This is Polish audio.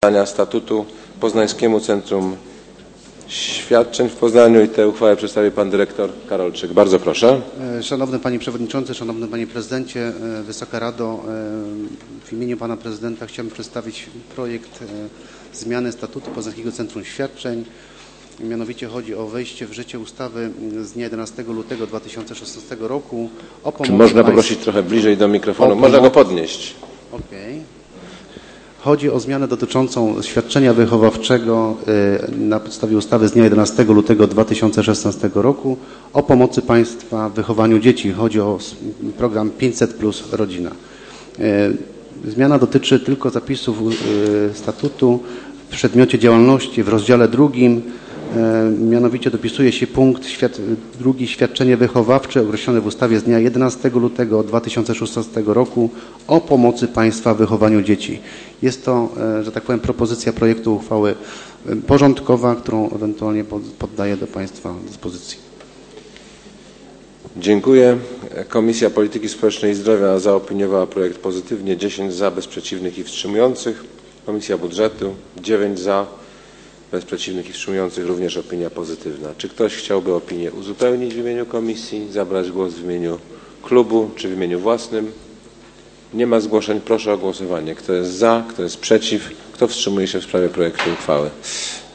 nadania statutu Poznańskiemu Centrum Świadczeń w Poznaniu i tę uchwałę przedstawi pan dyrektor Karolczyk. Bardzo proszę. Szanowny Panie Przewodniczący, Szanowny Panie Prezydencie, Wysoka Rado, w imieniu Pana Prezydenta chciałbym przedstawić projekt zmiany statutu Poznańskiego Centrum Świadczeń. Mianowicie chodzi o wejście w życie ustawy z dnia 11 lutego 2016 roku o pomocy. Czy można poprosić trochę bliżej do mikrofonu? Można go podnieść. Okej. Chodzi o zmianę dotyczącą świadczenia wychowawczego na podstawie ustawy z dnia 11 lutego 2016 roku o pomocy państwa w wychowaniu dzieci. Chodzi o program 500+ Rodzina. Zmiana dotyczy tylko zapisów statutu w przedmiocie działalności w rozdziale drugim. Mianowicie dopisuje się punkt drugi świadczenie wychowawcze określone w ustawie z dnia 11 lutego 2016 roku o pomocy państwa w wychowaniu dzieci. Jest to, że tak powiem, propozycja projektu uchwały porządkowa, którą ewentualnie poddaję do Państwa dyspozycji. Dziękuję. Komisja Polityki Społecznej i Zdrowia zaopiniowała projekt pozytywnie. 10 za, bez przeciwnych i wstrzymujących. Komisja Budżetu 9 za, bez przeciwnych i wstrzymujących, również opinia pozytywna. Czy ktoś chciałby opinię uzupełnić w imieniu komisji, zabrać głos w imieniu klubu czy w imieniu własnym? Nie ma zgłoszeń. Proszę o głosowanie. Kto jest za, kto jest przeciw, kto wstrzymuje się w sprawie projektu uchwały?